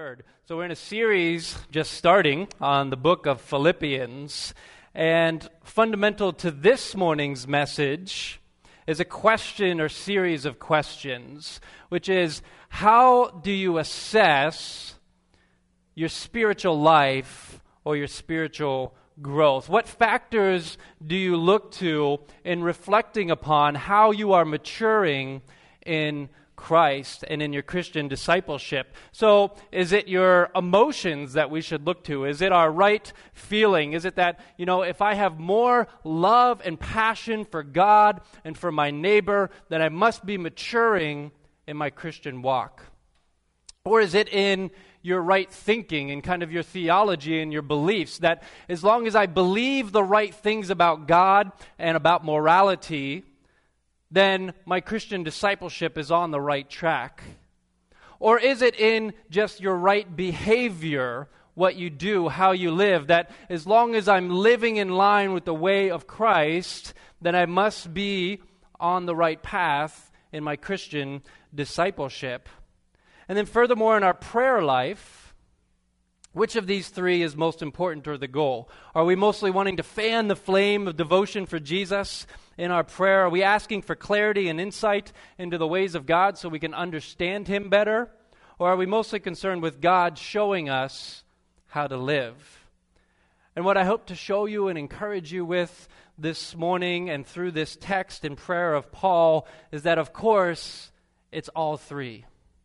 word. So we're in a series just starting on the book of Philippians, and fundamental to this morning's message is a question or series of questions, which is, how do you assess your spiritual life or your spiritual growth? What factors do you look to in reflecting upon how you are maturing in Christ and in your Christian discipleship? So is it your emotions that we should look to? Is it our right feeling? Is it that, if I have more love and passion for God and for my neighbor, then I must be maturing in my Christian walk? Or is it in your right thinking and kind of your theology and your beliefs, that as long as I believe the right things about God and about morality, then my Christian discipleship is on the right track? Or is it in just your right behavior, what you do, how you live, that as long as I'm living in line with the way of Christ, then I must be on the right path in my Christian discipleship? And then furthermore, in our prayer life, which of these three is most important or the goal? Are we mostly wanting to fan the flame of devotion for Jesus in our prayer? Are we asking for clarity and insight into the ways of God so we can understand Him better? Or are we mostly concerned with God showing us how to live? And what I hope to show you and encourage you with this morning and through this text and prayer of Paul is that, of course, it's all three.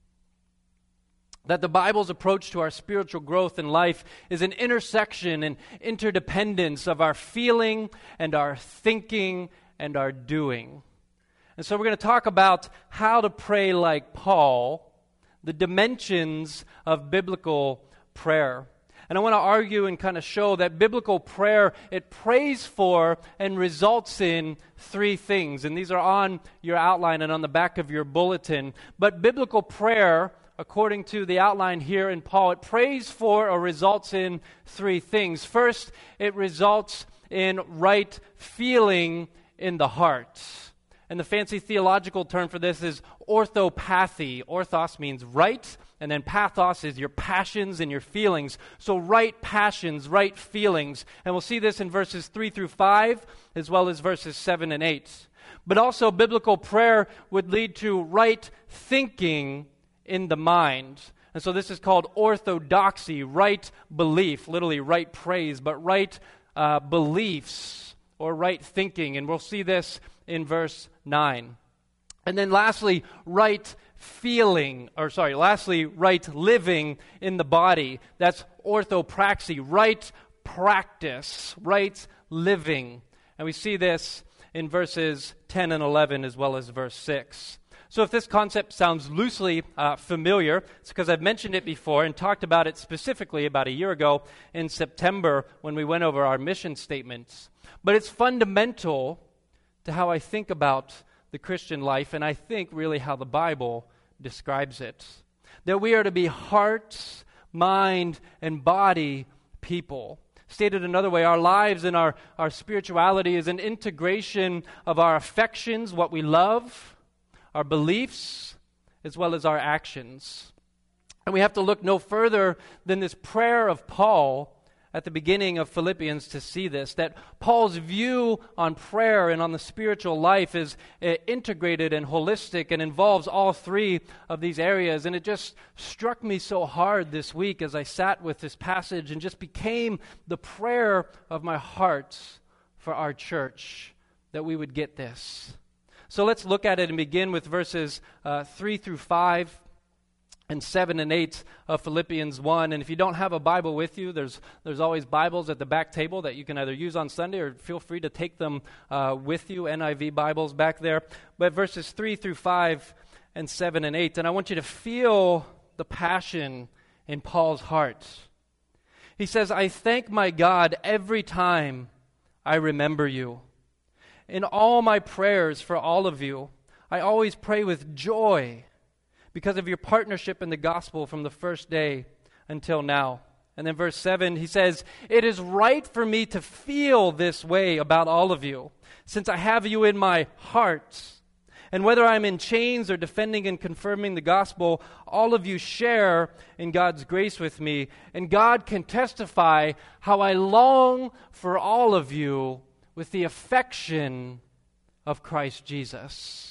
That the Bible's approach to our spiritual growth in life is an intersection and interdependence of our feeling and our thinking and our doing. And so we're going to talk about how to pray like Paul, the dimensions of biblical prayer. And I want to argue and kind of show that biblical prayer, it prays for and results in three things. And these are on your outline and on the back of your bulletin. But biblical prayer, according to the outline here in Paul, it prays for or results in three things. First, it results in right feeling in the heart. And the fancy theological term for this is orthopathy. Orthos means right, and then pathos is your passions and your feelings. So right passions, right feelings. And we'll see this in verses 3 through 5, as well as verses 7 and 8. But also biblical prayer would lead to right thinking in the mind. And so this is called orthodoxy, right belief, literally right praise, but right beliefs or right thinking. And we'll see this in verse 9. And then lastly, right living in the body. That's orthopraxy, right practice, right living. And we see this in verses 10 and 11 as well as verse 6. So if this concept sounds loosely familiar, it's because I've mentioned it before and talked about it specifically about a year ago in September when we went over our mission statements. But it's fundamental to how I think about the Christian life, and I think really how the Bible describes it. That we are to be heart, mind, and body people. Stated another way, our lives and our spirituality is an integration of our affections, what we love, our beliefs, as well as our actions. And we have to look no further than this prayer of Paul at the beginning of Philippians to see this, that Paul's view on prayer and on the spiritual life is integrated and holistic and involves all three of these areas. And it just struck me so hard this week as I sat with this passage and just became the prayer of my heart for our church, that we would get this. So let's look at it and begin with verses 3 through 5 and 7 and 8 of Philippians 1. And if you don't have a Bible with you, there's always Bibles at the back table that you can either use on Sunday or feel free to take them with you, NIV Bibles back there. But verses 3 through 5 and 7 and 8. And I want you to feel the passion in Paul's heart. He says, "I thank my God every time I remember you. In all my prayers for all of you, I always pray with joy because of your partnership in the gospel from the first day until now." And then verse 7, he says, "It is right for me to feel this way about all of you, since I have you in my heart. And whether I'm in chains or defending and confirming the gospel, all of you share in God's grace with me. And God can testify how I long for all of you with the affection of Christ Jesus.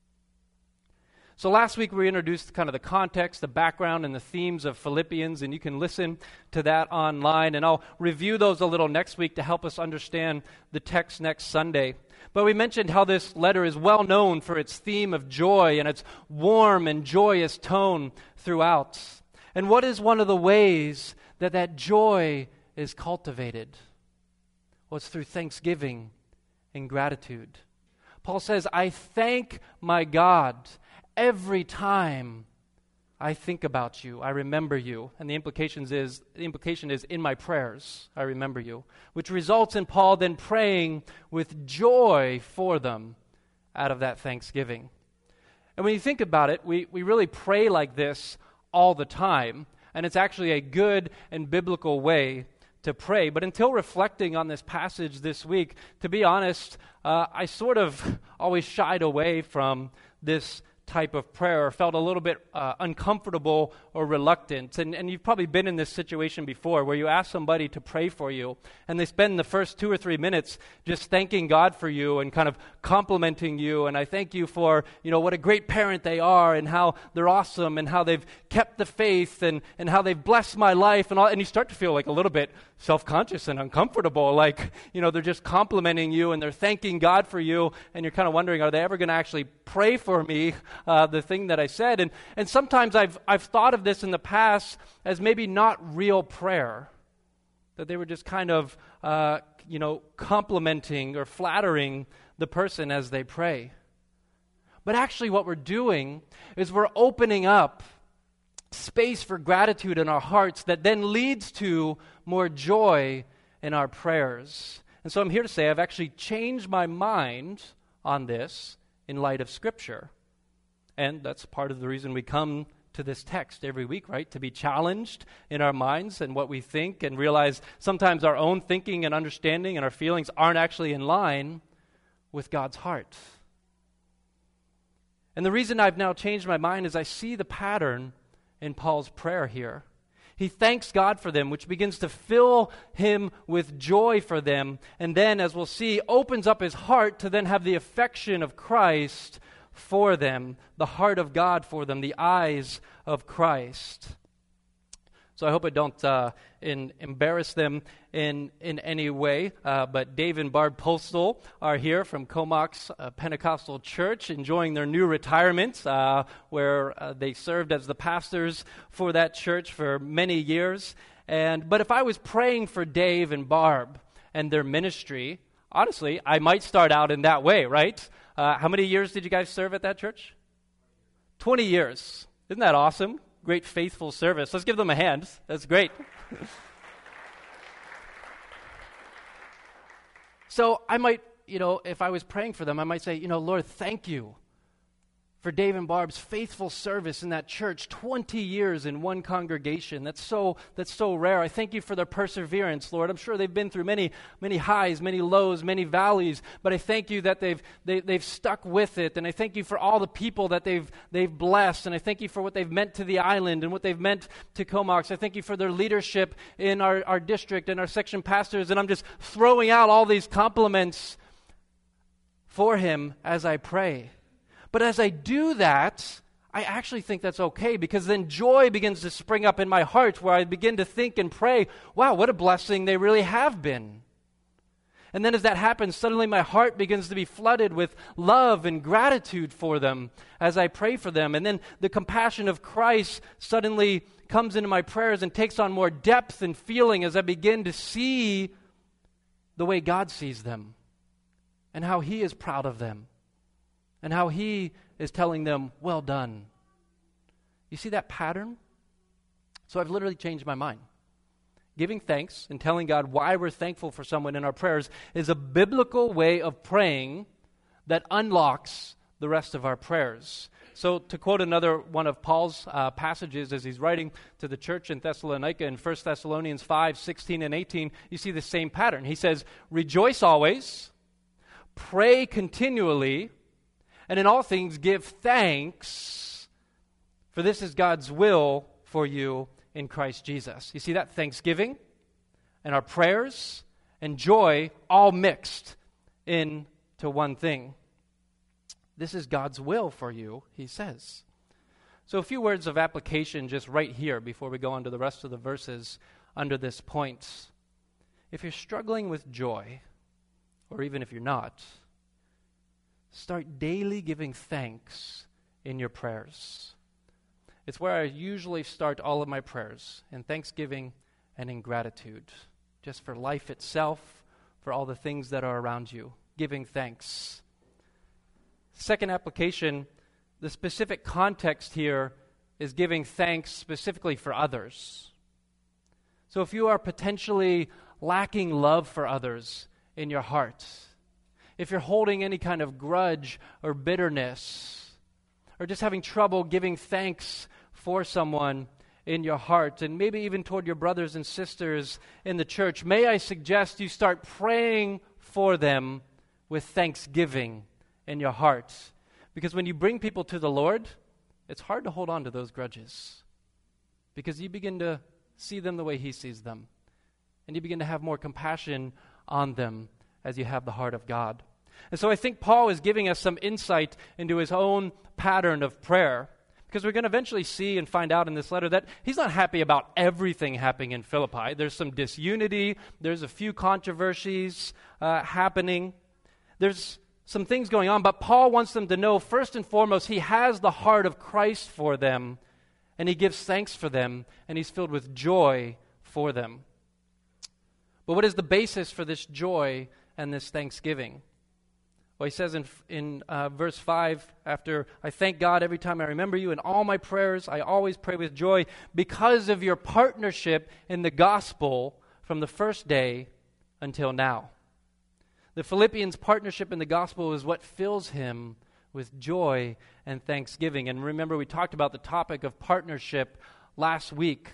So last week we introduced kind of the context, the background, and the themes of Philippians, and you can listen to that online. And I'll review those a little next week to help us understand the text next Sunday. But we mentioned how this letter is well known for its theme of joy and its warm and joyous tone throughout. And what is one of the ways that that joy is cultivated? Well, it's through thanksgiving and gratitude. Paul says, I thank my God every time I think about you, I remember you. And the implication is in my prayers, I remember you, which results in Paul then praying with joy for them out of that thanksgiving. And when you think about it, we really pray like this all the time, and it's actually a good and biblical way to pray. But until reflecting on this passage this week, to be honest, I sort of always shied away from this type of prayer, or felt a little bit uncomfortable or reluctant. And you've probably been in this situation before where you ask somebody to pray for you and they spend the first 2 or 3 minutes just thanking God for you and kind of complimenting you. And I thank you for, what a great parent they are and how they're awesome and how they've kept the faith and how they've blessed my life and all. And you start to feel like a little bit self-conscious and uncomfortable, like, they're just complimenting you and they're thanking God for you, and you're kind of wondering, are they ever going to actually pray for me, the thing that I said? And sometimes I've thought of this in the past as maybe not real prayer, that they were just kind of, complimenting or flattering the person as they pray. But actually what we're doing is we're opening up space for gratitude in our hearts that then leads to more joy in our prayers. And so I'm here to say I've actually changed my mind on this in light of Scripture. And that's part of the reason we come to this text every week, right? To be challenged in our minds and what we think, and realize sometimes our own thinking and understanding and our feelings aren't actually in line with God's heart. And the reason I've now changed my mind is I see the pattern in Paul's prayer here. He thanks God for them, which begins to fill him with joy for them, and then, as we'll see, opens up his heart to then have the affection of Christ for them, the heart of God for them, the eyes of Christ. So I hope I don't embarrass them in any way, but Dave and Barb Postal are here from Comox Pentecostal Church, enjoying their new retirement, where they served as the pastors for that church for many years. But if I was praying for Dave and Barb and their ministry, honestly, I might start out in that way, right? How many years did you guys serve at that church? 20 years. Isn't that awesome? Great faithful service. Let's give them a hand. That's great. So I might, if I was praying for them, I might say, Lord, thank you for Dave and Barb's faithful service in that church, 20 years in one congregation. That's so rare. I thank you for their perseverance, Lord. I'm sure they've been through many highs, many lows, many valleys, but I thank you that they've stuck with it, and I thank you for all the people that they've blessed, and I thank you for what they've meant to the island and what they've meant to Comox. I thank you for their leadership in our district and our section pastors, and I'm just throwing out all these compliments for him as I pray. But as I do that, I actually think that's okay, because then joy begins to spring up in my heart, where I begin to think and pray, wow, what a blessing they really have been. And then as that happens, suddenly my heart begins to be flooded with love and gratitude for them as I pray for them. And then the compassion of Christ suddenly comes into my prayers and takes on more depth and feeling as I begin to see the way God sees them and how He is proud of them, and how He is telling them, well done. You see that pattern? So I've literally changed my mind. Giving thanks and telling God why we're thankful for someone in our prayers is a biblical way of praying that unlocks the rest of our prayers. So to quote another one of Paul's passages as he's writing to the church in Thessalonica in 1 Thessalonians 5, 16 and 18, you see the same pattern. He says, rejoice always, pray continually, And in all things give thanks, for this is God's will for you in Christ Jesus. You see that? Thanksgiving and our prayers and joy all mixed into one thing. This is God's will for you, he says. So a few words of application just right here before we go on to the rest of the verses under this point. If you're struggling with joy, or even if you're not, start daily giving thanks in your prayers. It's where I usually start all of my prayers, in thanksgiving and in gratitude, just for life itself, for all the things that are around you, giving thanks. Second application, the specific context here is giving thanks specifically for others. So if you are potentially lacking love for others in your heart, if you're holding any kind of grudge or bitterness, or just having trouble giving thanks for someone in your heart, and maybe even toward your brothers and sisters in the church, may I suggest you start praying for them with thanksgiving in your heart. Because when you bring people to the Lord, it's hard to hold on to those grudges, because you begin to see them the way he sees them, and you begin to have more compassion on them as you have the heart of God. And so I think Paul is giving us some insight into his own pattern of prayer, because we're going to eventually see and find out in this letter that he's not happy about everything happening in Philippi. There's some disunity. There's a few controversies happening. There's some things going on, but Paul wants them to know, first and foremost, he has the heart of Christ for them, and he gives thanks for them, and he's filled with joy for them. But what is the basis for this joy and this thanksgiving? Well, he says in verse 5, after, I thank God every time I remember you, in all my prayers I always pray with joy because of your partnership in the gospel from the first day until now. The Philippians' partnership in the gospel is what fills him with joy and thanksgiving. And remember, we talked about the topic of partnership last week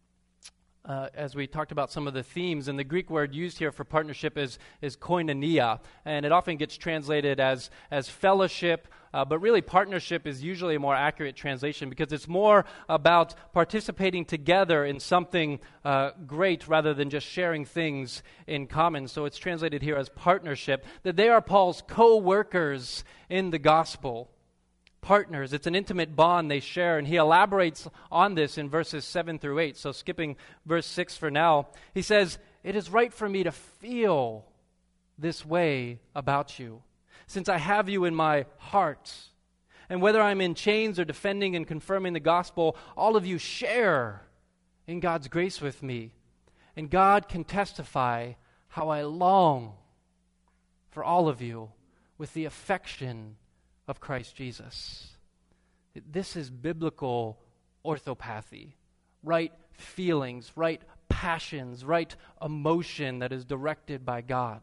as we talked about some of the themes. And the Greek word used here for partnership is koinonia. And it often gets translated as fellowship. But really, partnership is usually a more accurate translation, because it's more about participating together in something great rather than just sharing things in common. So it's translated here as partnership, that they are Paul's co-workers in the gospel. Partners. It's an intimate bond they share, and he elaborates on this in verses 7 through 8. So skipping verse 6 for now, he says, it is right for me to feel this way about you, since I have you in my heart. And whether I'm in chains or defending and confirming the gospel, all of you share in God's grace with me. And God can testify how I long for all of you with the affection of Christ Jesus. This is biblical orthopathy, right feelings, right passions, right emotion that is directed by God.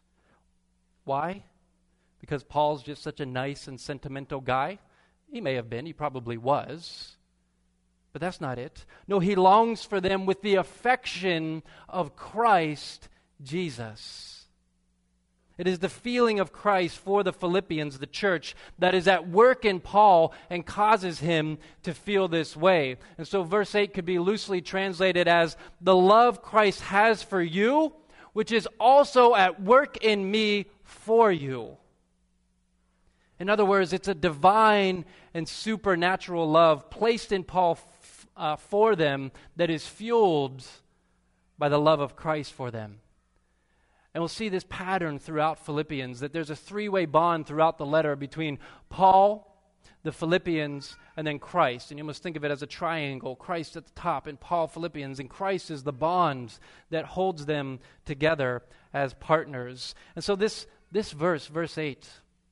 Why? Because Paul's just such a nice and sentimental guy? He may have been, he probably was, but that's not it. No, he longs for them with the affection of Christ Jesus. It is the feeling of Christ for the Philippians, the church, that is at work in Paul and causes him to feel this way. And so verse 8 could be loosely translated as, the love Christ has for you, which is also at work in me for you. In other words, it's a divine and supernatural love placed in Paul for them that is fueled by the love of Christ for them. And we'll see this pattern throughout Philippians, that there's a three-way bond throughout the letter between Paul, the Philippians, and then Christ. And you must think of it as a triangle. Christ at the top, and Paul, Philippians, and Christ is the bond that holds them together as partners. And so this verse, verse 8,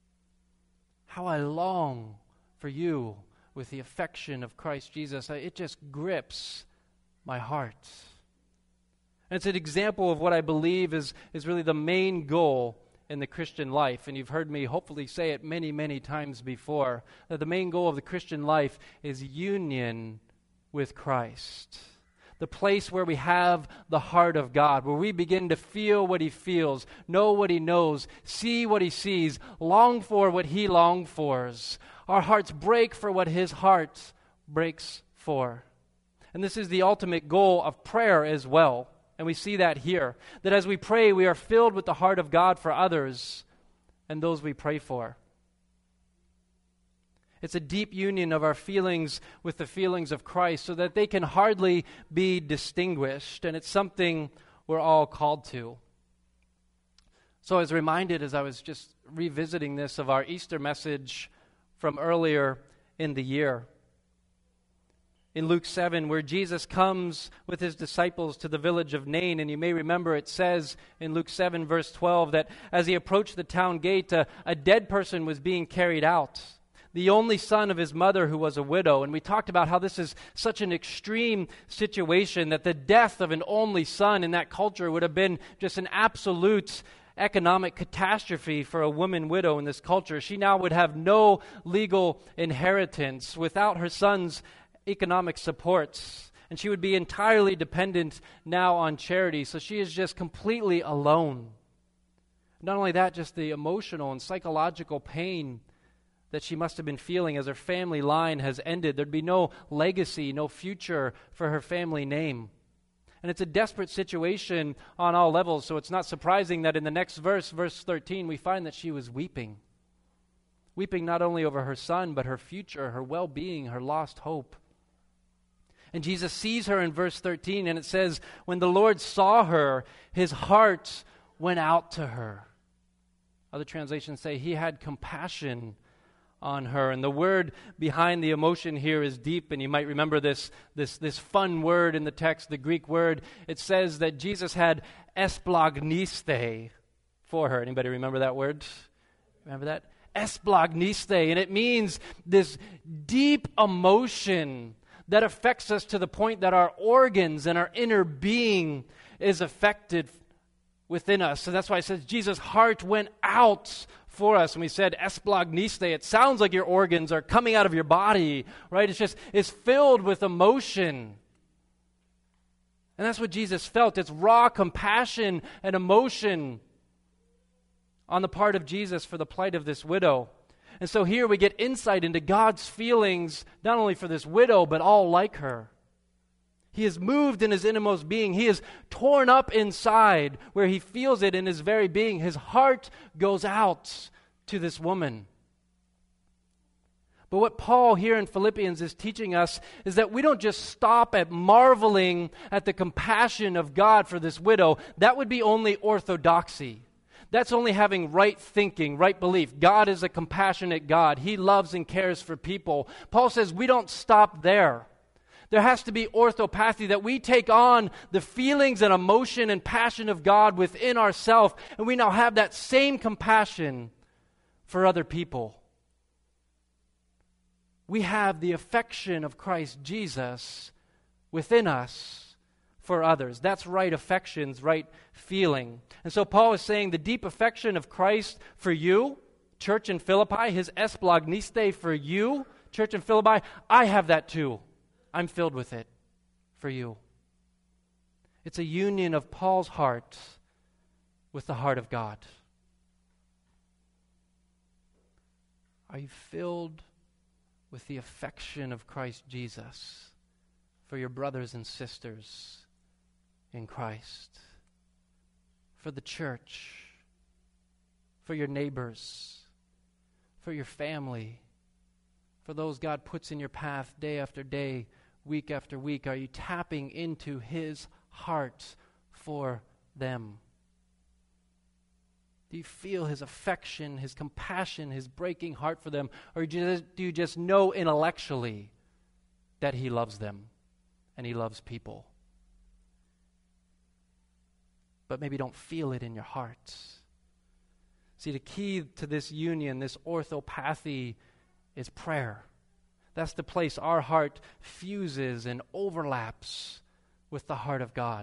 how I long for you with the affection of Christ Jesus, it just grips my heart. And it's an example of what I believe is really the main goal in the Christian life. And you've heard me hopefully say it many, many times before, that the main goal of the Christian life is union with Christ. the place where we have the heart of God, where we begin to feel what he feels, know what he knows, see what he sees, long for what he longs for. Our hearts break for what his heart breaks for. And this is the ultimate goal of prayer as well. And we see that here, that as we pray, we are filled with the heart of God for others and those we pray for. It's a deep union of our feelings with the feelings of Christ so that they can hardly be distinguished, and it's something we're all called to. So I was reminded as I was just revisiting this of our Easter message from earlier in the year. In Luke 7, where Jesus comes with his disciples to the village of Nain, and you may remember it says in Luke 7, verse 12, that as he approached the town gate, a dead person was being carried out, the only son of his mother who was a widow. And we talked about how this is such an extreme situation that the death of an only son in that culture would have been just an absolute economic catastrophe for a woman widow in this culture. She now would have no legal inheritance without her son's economic supports, and she would be entirely dependent now on charity. So she is just completely alone. Not only that, just the emotional and psychological pain that she must have been feeling as her family line has ended. There'd be no legacy, no future for her family name. And it's a desperate situation on all levels, so it's not surprising that in the next verse, verse 13, we find that she was weeping. Weeping not only over her son, but her future, her well-being, her lost hope. And Jesus sees her in verse 13, and it says, when the Lord saw her, his heart went out to her. Other translations say he had compassion on her. And the word behind the emotion here is deep, and you might remember this fun word in the text, the Greek word. It says that Jesus had esplagniste for her. Anybody remember that word? Remember that? Esplagniste, and it means this deep emotion that affects us to the point that our organs and our inner being is affected within us. So that's why it says Jesus' heart went out for us. And we said esplagniste, it sounds like your organs are coming out of your body, right? It's filled with emotion. And that's what Jesus felt. It's raw compassion and emotion on the part of Jesus for the plight of this widow. And so here we get insight into God's feelings, not only for this widow, but all like her. He is moved in his innermost being. He is torn up inside where he feels it in his very being. His heart goes out to this woman. But what Paul here in Philippians is teaching us is that we don't just stop at marveling at the compassion of God for this widow. That would be only orthodoxy. That's only having right thinking, right belief. God is a compassionate God. He loves and cares for people. Paul says we don't stop there. There has to be orthopathy, that we take on the feelings and emotion and passion of God within ourselves, and we now have that same compassion for other people. We have the affection of Christ Jesus within us for others. That's right affections, right feeling. And so Paul is saying the deep affection of Christ for you, church in Philippi, his esplagniste for you, church in Philippi, I have that too. I'm filled with it for you. It's a union of Paul's heart with the heart of God. Are you filled with the affection of Christ Jesus for your brothers and sisters in Christ, for the church, for your neighbors, for your family, for those God puts in your path day after day, week after week? Are you tapping into his heart for them? Do you feel his affection, his compassion, his breaking heart for them? Or do you just know intellectually that he loves them and he loves people, but maybe don't feel it in your heart? See, the key to this union, this orthopathy, is prayer. That's the place our heart fuses and overlaps with the heart of God.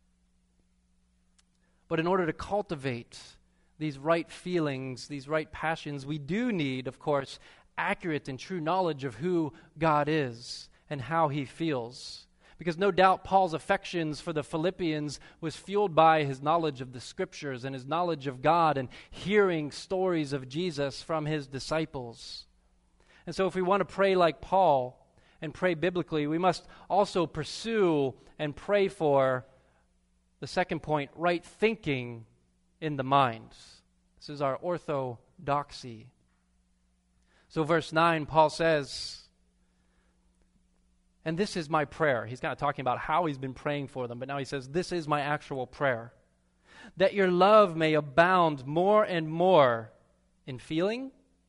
But in order to cultivate these right feelings, these right passions, we do need, of course, accurate and true knowledge of who God is and how he feels. Because no doubt Paul's affections for the Philippians was fueled by his knowledge of the Scriptures and his knowledge of God and hearing stories of Jesus from his disciples. And so if we want to pray like Paul and pray biblically, we must also pursue and pray for the second point, right thinking in the mind. This is our orthodoxy. So verse 9, Paul says, and this is my prayer. He's kind of talking about how he's been praying for them, but now he says, this is my actual prayer, that your love may abound more and more in feeling,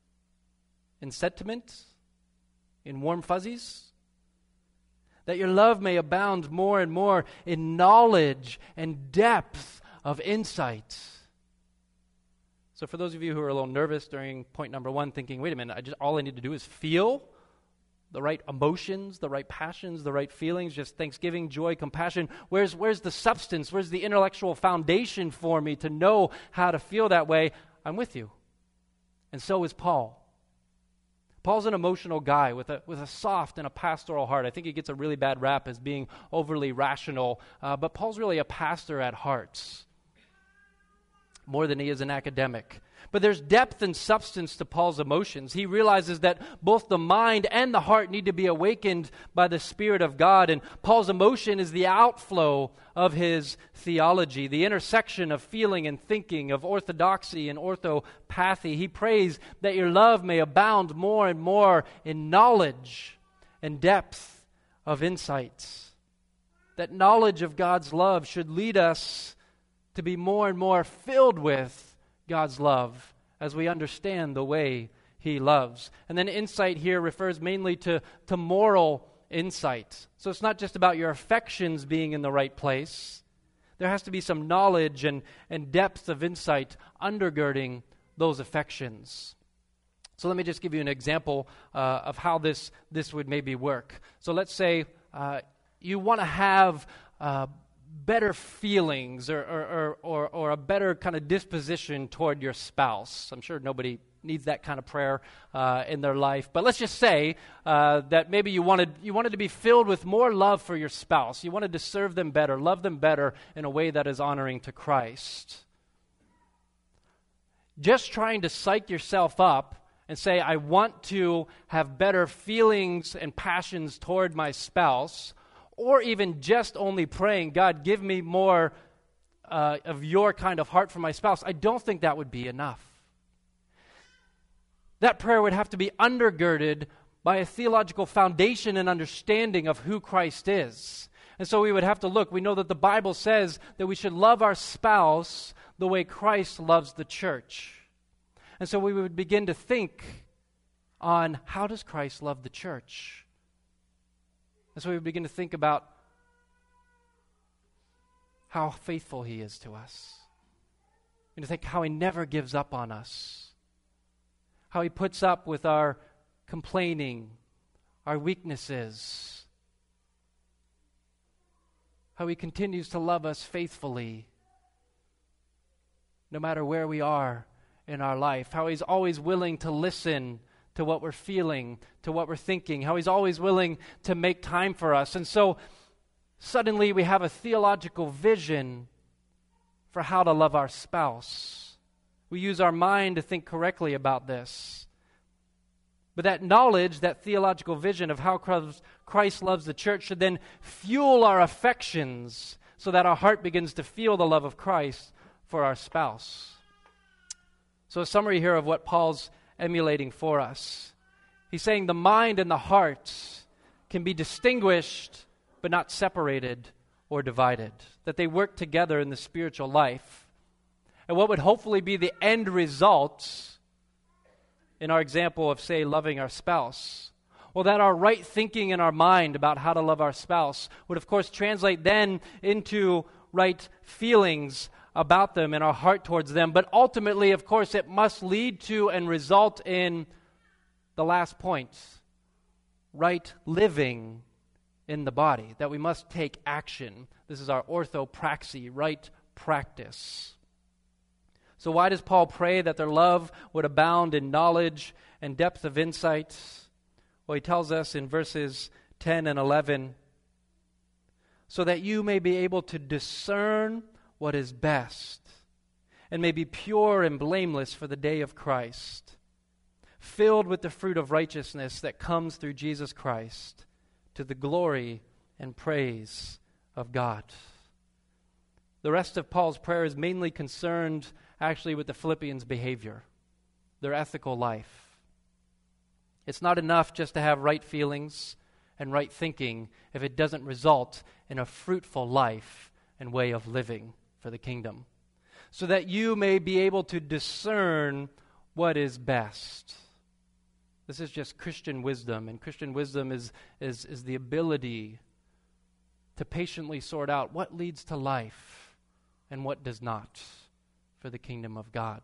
in sentiment, in warm fuzzies, that your love may abound more and more in knowledge and depth of insight. So for those of you who are a little nervous during point number 1, thinking, wait a minute, all I need to do is feel the right emotions, the right passions, the right feelings, just thanksgiving, joy, compassion. Where's the substance? Where's the intellectual foundation for me to know how to feel that way? I'm with you. And so is Paul. Paul's an emotional guy with a soft and a pastoral heart. I think he gets a really bad rap as being overly rational, but Paul's really a pastor at heart, more than he is an academic. But there's depth and substance to Paul's emotions. He realizes that both the mind and the heart need to be awakened by the Spirit of God, and Paul's emotion is the outflow of his theology, the intersection of feeling and thinking, of orthodoxy and orthopathy. He prays that your love may abound more and more in knowledge and depth of insights. That knowledge of God's love should lead us to be more and more filled with God's love as we understand the way He loves. And then insight here refers mainly to moral insight. So it's not just about your affections being in the right place. There has to be some knowledge and depth of insight undergirding those affections. So let me just give you an example of how this would maybe work. So let's say you want to have better feelings or a better kind of disposition toward your spouse. I'm sure nobody needs that kind of prayer in their life. But let's just say that maybe you wanted to be filled with more love for your spouse. You wanted to serve them better, love them better in a way that is honoring to Christ. Just trying to psych yourself up and say, I want to have better feelings and passions toward my spouse, or even just only praying, God, give me more of your kind of heart for my spouse, I don't think that would be enough. That prayer would have to be undergirded by a theological foundation and understanding of who Christ is. And so we would have to look. We know that the Bible says that we should love our spouse the way Christ loves the church. And so we would begin to think on, how does Christ love the church? And so we begin to think about how faithful He is to us. And to think how He never gives up on us. How He puts up with our complaining, our weaknesses. How He continues to love us faithfully, no matter where we are in our life. How He's always willing to listen to what we're feeling, to what we're thinking, how He's always willing to make time for us. And so suddenly we have a theological vision for how to love our spouse. We use our mind to think correctly about this. But that knowledge, that theological vision of how Christ loves the church should then fuel our affections so that our heart begins to feel the love of Christ for our spouse. So a summary here of what Paul's emulating for us. He's saying the mind and the heart can be distinguished but not separated or divided, that they work together in the spiritual life. And what would hopefully be the end result in our example of, say, loving our spouse? Well, that our right thinking in our mind about how to love our spouse would, of course, translate then into right feelings about them and our heart towards them. But ultimately, of course, it must lead to and result in the last point, right living in the body, that we must take action. This is our orthopraxy, right practice. So why does Paul pray that their love would abound in knowledge and depth of insight? Well, he tells us in verses 10 and 11, so that you may be able to discern what is best, and may be pure and blameless for the day of Christ, filled with the fruit of righteousness that comes through Jesus Christ, to the glory and praise of God. The rest of Paul's prayer is mainly concerned actually with the Philippians' behavior, their ethical life. It's not enough just to have right feelings and right thinking if it doesn't result in a fruitful life and way of living for the kingdom, so that you may be able to discern what is best. This is just Christian wisdom, and Christian wisdom is the ability to patiently sort out what leads to life and what does not for the kingdom of God,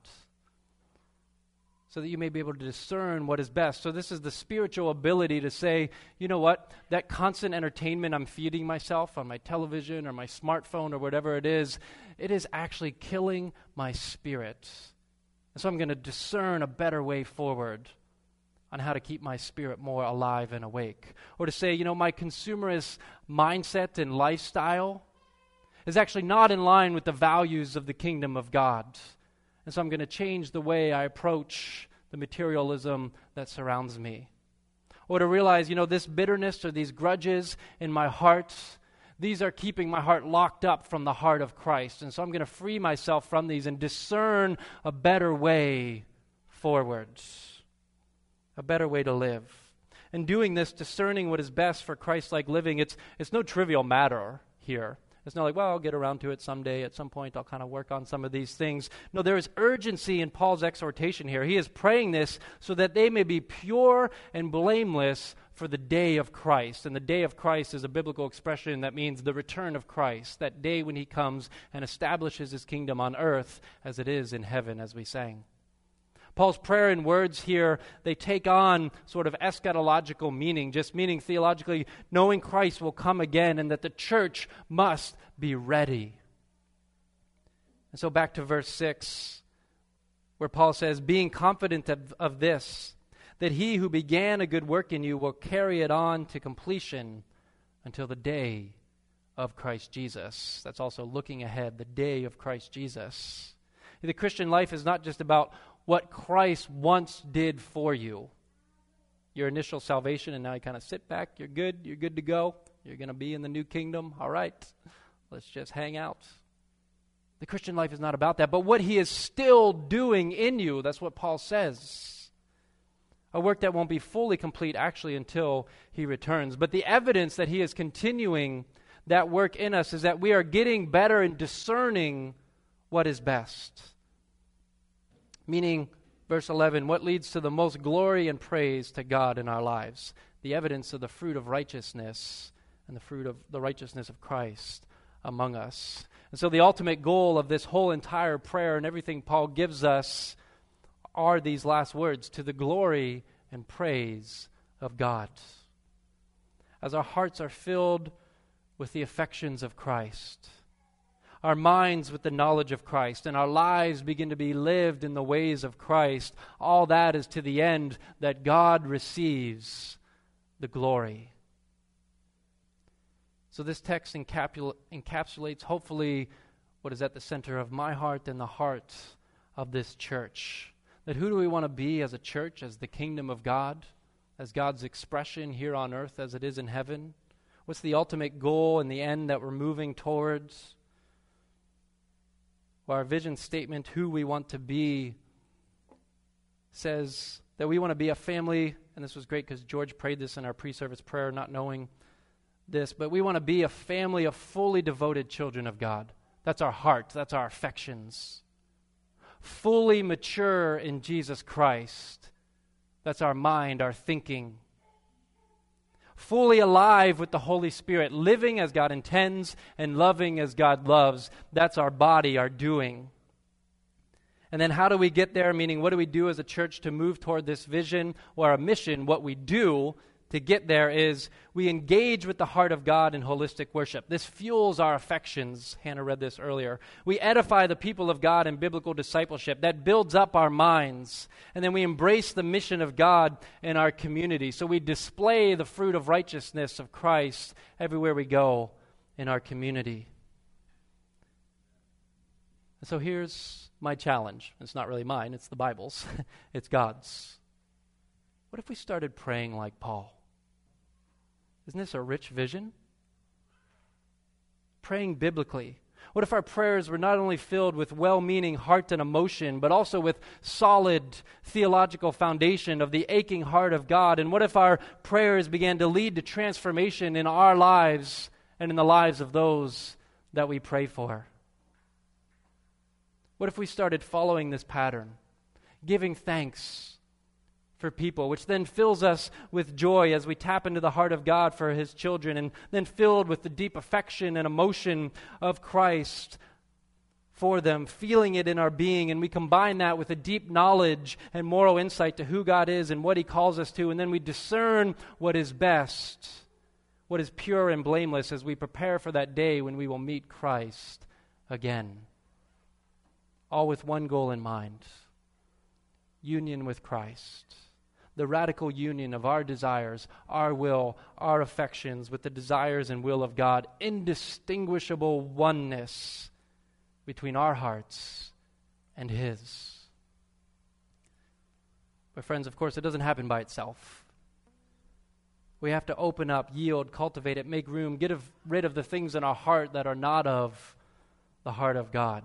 so that you may be able to discern what is best. So this is the spiritual ability to say, you know what, that constant entertainment I'm feeding myself on my television or my smartphone or whatever it is actually killing my spirit. And so I'm going to discern a better way forward on how to keep my spirit more alive and awake. Or to say, you know, my consumerist mindset and lifestyle is actually not in line with the values of the kingdom of God. And so I'm going to change the way I approach the materialism that surrounds me. Or to realize, you know, this bitterness or these grudges in my heart, these are keeping my heart locked up from the heart of Christ. And so I'm going to free myself from these and discern a better way forward, a better way to live. And doing this, discerning what is best for Christ-like living, it's no trivial matter here. It's not like, well, I'll get around to it someday. At some point, I'll kind of work on some of these things. No, there is urgency in Paul's exhortation here. He is praying this so that they may be pure and blameless for the day of Christ. And the day of Christ is a biblical expression that means the return of Christ, that day when he comes and establishes his kingdom on earth as it is in heaven, as we sang. Paul's prayer and words here, they take on sort of eschatological meaning, just meaning theologically, knowing Christ will come again and that the church must be ready. And so back to verse 6, where Paul says, being confident of this, that he who began a good work in you will carry it on to completion until the day of Christ Jesus. That's also looking ahead, the day of Christ Jesus. The Christian life is not just about what Christ once did for you. Your initial salvation, and now you kind of sit back, you're good to go. You're going to be in the new kingdom. All right, let's just hang out. The Christian life is not about that, but what he is still doing in you, that's what Paul says. A work that won't be fully complete actually until he returns. But the evidence that he is continuing that work in us is that we are getting better in discerning what is best. Meaning, verse 11, what leads to the most glory and praise to God in our lives? The evidence of the fruit of righteousness and the fruit of the righteousness of Christ among us. And so the ultimate goal of this whole entire prayer and everything Paul gives us are these last words, to the glory and praise of God. As our hearts are filled with the affections of Christ, our minds with the knowledge of Christ, and our lives begin to be lived in the ways of Christ, all that is to the end that God receives the glory. So this text encapsulates hopefully what is at the center of my heart and the heart of this church. That who do we want to be as a church, as the kingdom of God, as God's expression here on earth as it is in heaven? What's the ultimate goal and the end that we're moving towards? Well, our vision statement, who we want to be, says that we want to be a family, and this was great because George prayed this in our pre-service prayer, not knowing this, but we want to be a family of fully devoted children of God. That's our heart, that's our affections. Fully mature in Jesus Christ. That's our mind, our thinking. Fully alive with the Holy Spirit, living as God intends and loving as God loves. That's our body, our doing. And then how do we get there? Meaning, what do we do as a church to move toward this vision or a mission? What we do to get there is we engage with the heart of God in holistic worship. This fuels our affections. Hannah read this earlier. We edify the people of God in biblical discipleship. That builds up our minds. And then we embrace the mission of God in our community. So we display the fruit of righteousness of Christ everywhere we go in our community. And so here's my challenge. It's not really mine, it's the Bible's. It's God's. What if we started praying like Paul? Isn't this a rich vision? Praying biblically. What if our prayers were not only filled with well-meaning heart and emotion, but also with solid theological foundation of the aching heart of God? And what if our prayers began to lead to transformation in our lives and in the lives of those that we pray for? What if we started following this pattern, giving thanks for people, which then fills us with joy as we tap into the heart of God for His children, and then filled with the deep affection and emotion of Christ for them, feeling it in our being, and we combine that with a deep knowledge and moral insight to who God is and what He calls us to, and then we discern what is best, what is pure and blameless as we prepare for that day when we will meet Christ again. All with one goal in mind: union with Christ. The radical union of our desires, our will, our affections with the desires and will of God. Indistinguishable oneness between our hearts and His. But friends, of course, it doesn't happen by itself. We have to open up, yield, cultivate it, make room, get rid of the things in our heart that are not of the heart of God.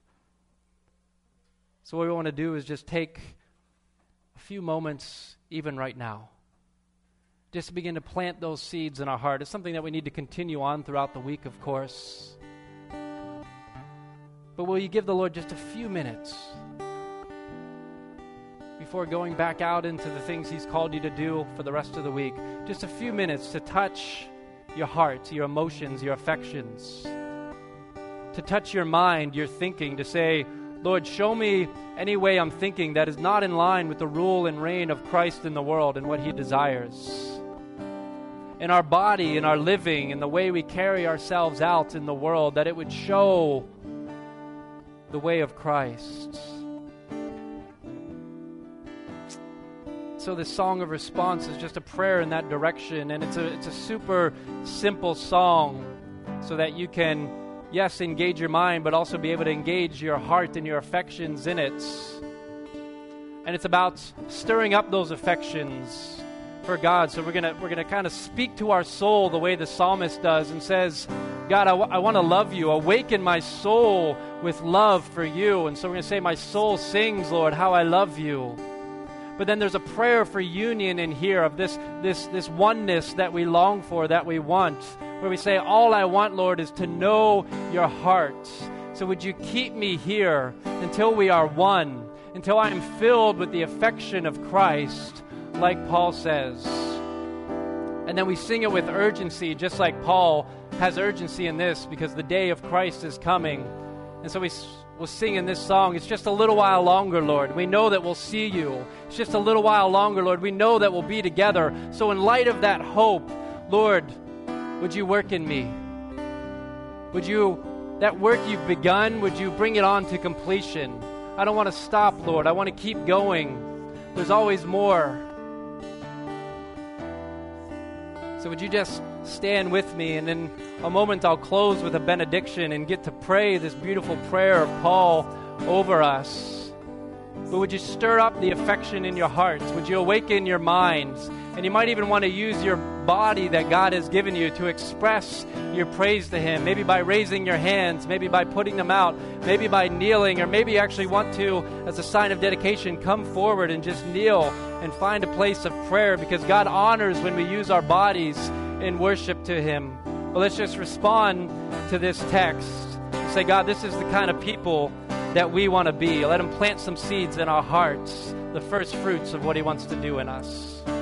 So what we want to do is just take a few moments, even right now, just to begin to plant those seeds in our heart. It's something that we need to continue on throughout the week, of course. But will you give the Lord just a few minutes before going back out into the things He's called you to do for the rest of the week? Just a few minutes to touch your heart, your emotions, your affections, to touch your mind, your thinking, to say, Lord, show me any way I'm thinking that is not in line with the rule and reign of Christ in the world and what He desires. In our body, in our living, in the way we carry ourselves out in the world, that it would show the way of Christ. So this song of response is just a prayer in that direction, and it's a super simple song so that you can, yes, engage your mind, but also be able to engage your heart and your affections in it. And it's about stirring up those affections for God. So we're gonna kind of speak to our soul the way the psalmist does and says, God, I want to love you. Awaken my soul with love for you. And so we're going to say, my soul sings, Lord, how I love you. But then there's a prayer for union in here of this oneness that we long for, that we want, where we say, all I want, Lord, is to know your heart. So would you keep me here until we are one, until I am filled with the affection of Christ, like Paul says. And then we sing it with urgency, just like Paul has urgency in this, because the day of Christ is coming. And so we'll sing in this song, it's just a little while longer, Lord. We know that we'll see you. It's just a little while longer, Lord. We know that we'll be together. So in light of that hope, Lord, would you work in me? Would you, that work you've begun, would you bring it on to completion? I don't want to stop, Lord. I want to keep going. There's always more. So would you just stand with me, and in a moment I'll close with a benediction and get to pray this beautiful prayer of Paul over us. But would you stir up the affection in your hearts? Would you awaken your minds? And you might even want to use your body that God has given you to express your praise to Him. Maybe by raising your hands, maybe by putting them out, maybe by kneeling, or maybe you actually want to, as a sign of dedication, come forward and just kneel and find a place of prayer, because God honors when we use our bodies in worship to Him. Well, let's just respond to this text and say, God, this is the kind of people that we want to be. Let Him plant some seeds in our hearts, the first fruits of what He wants to do in us.